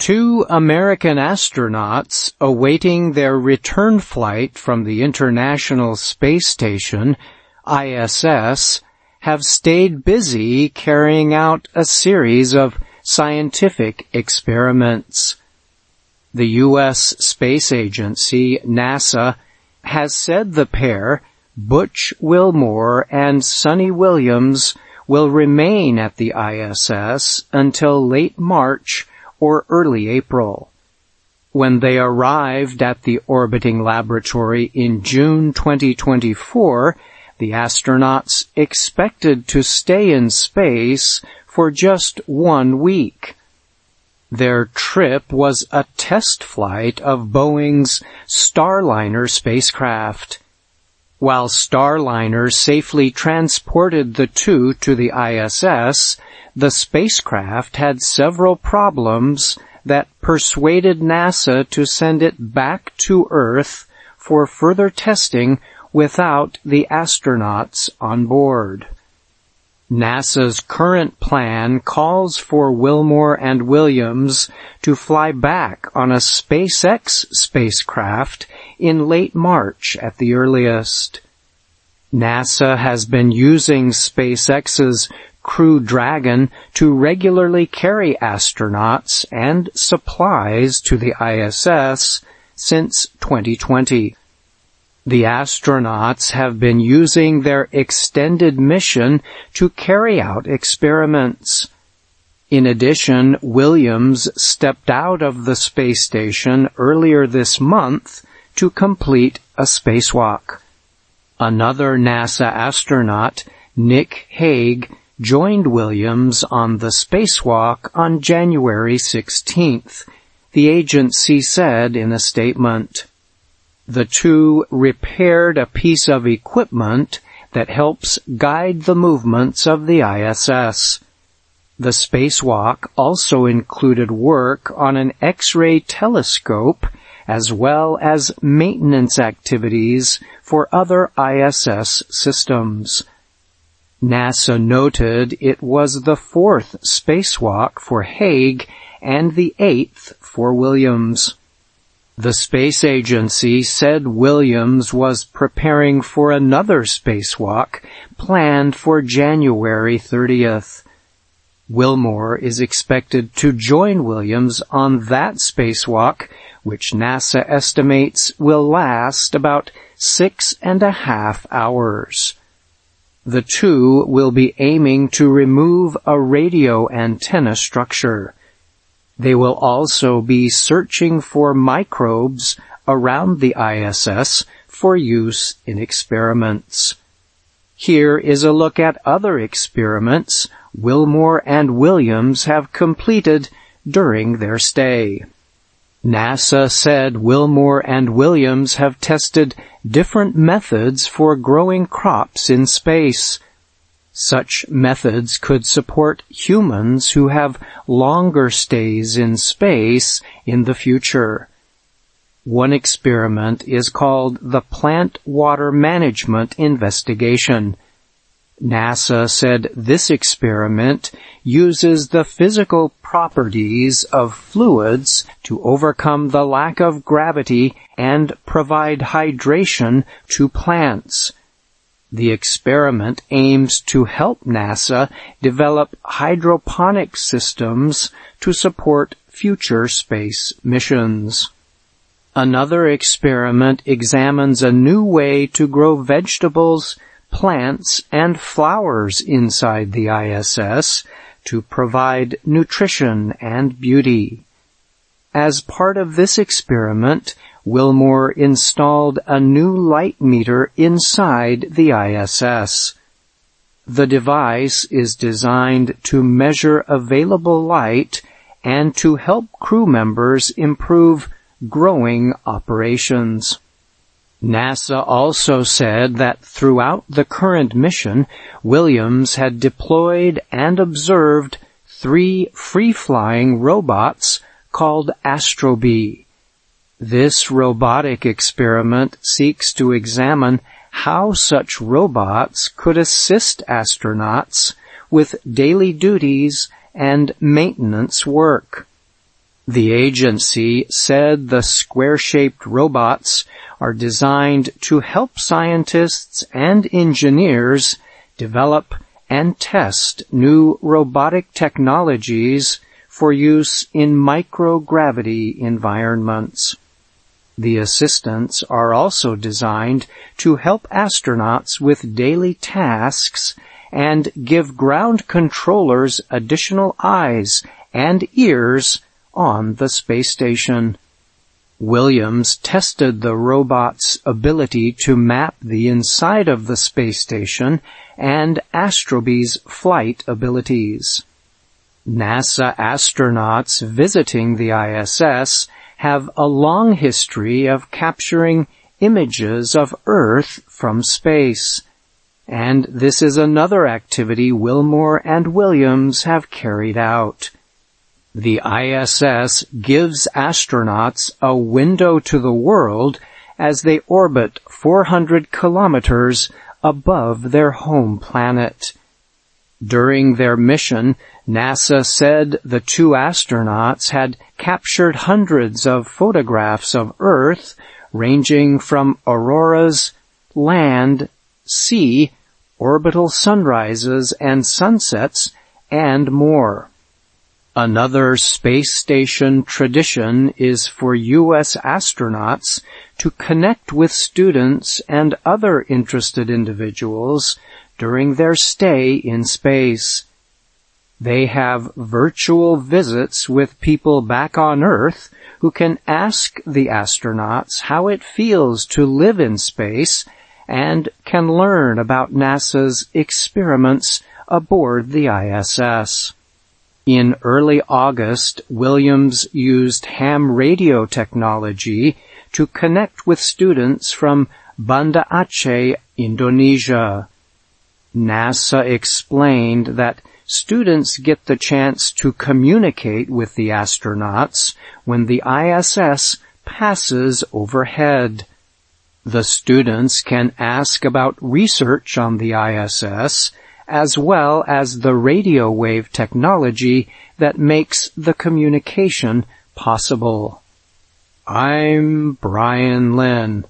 2 American astronauts awaiting their return flight from the International Space Station, ISS, have stayed busy carrying out a series of scientific experiments. The U.S. Space Agency, NASA, has said the pair, Butch Wilmore and Suni Williams, will remain at the ISS until late March or early April. When they arrived at the orbiting laboratory in June 2024, the astronauts expected to stay in space for just 1 week. Their trip was a test flight of Boeing's Starliner spacecraft. While Starliner safely transported the two to the ISS, the spacecraft had several problems that persuaded NASA to send it back to Earth for further testing without the astronauts on board. NASA's current plan calls for Wilmore and Williams to fly back on a SpaceX spacecraft in late March at the earliest. NASA has been using SpaceX's Crew Dragon to regularly carry astronauts and supplies to the ISS since 2020. The astronauts have been using their extended mission to carry out experiments. In addition, Williams stepped out of the space station earlier this month to complete a spacewalk. Another NASA astronaut, Nick Hague, joined Williams on the spacewalk on January 16th, the agency said in a statement. The two repaired a piece of equipment that helps guide the movements of the ISS. The spacewalk also included work on an X-ray telescope as well as maintenance activities for other ISS systems. NASA noted it was the 4th spacewalk for Hague and the 8th for Williams. The space agency said Williams was preparing for another spacewalk planned for January 30th. Wilmore is expected to join Williams on that spacewalk, which NASA estimates will last about 6.5 hours. The two will be aiming to remove a radio antenna structure. They will also be searching for microbes around the ISS for use in experiments. Here is a look at other experiments Wilmore and Williams have completed during their stay. NASA said Wilmore and Williams have tested different methods for growing crops in space. Such methods could support humans who have longer stays in space in the future. One experiment is called the Plant Water Management Investigation. NASA said this experiment uses the physical properties of fluids to overcome the lack of gravity and provide hydration to plants. The experiment aims to help NASA develop hydroponic systems to support future space missions. Another experiment examines a new way to grow vegetables, plants, and flowers inside the ISS to provide nutrition and beauty. As part of this experiment, Wilmore installed a new light meter inside the ISS. The device is designed to measure available light and to help crew members improve growing operations. NASA also said that throughout the current mission, Williams had deployed and observed 3 free-flying robots called Astrobee. This robotic experiment seeks to examine how such robots could assist astronauts with daily duties and maintenance work. The agency said the square-shaped robots are designed to help scientists and engineers develop and test new robotic technologies for use in microgravity environments. The assistants are also designed to help astronauts with daily tasks and give ground controllers additional eyes and ears on the space station. Williams tested the robot's ability to map the inside of the space station and Astrobee's flight abilities. NASA astronauts visiting the ISS have a long history of capturing images of Earth from space, and this is another activity Wilmore and Williams have carried out. The ISS gives astronauts a window to the world as they orbit 400 kilometers above their home planet. During their mission, NASA said the two astronauts had captured hundreds of photographs of Earth ranging from auroras, land, sea, orbital sunrises and sunsets, and more. Another space station tradition is for U.S. astronauts to connect with students and other interested individuals during their stay in space. They have virtual visits with people back on Earth who can ask the astronauts how it feels to live in space and can learn about NASA's experiments aboard the ISS. In early August, Williams used ham radio technology to connect with students from Banda Aceh, Indonesia. NASA explained that students get the chance to communicate with the astronauts when the ISS passes overhead. The students can ask about research on the ISS, as well as the radio wave technology that makes the communication possible. I'm Brian Lynn.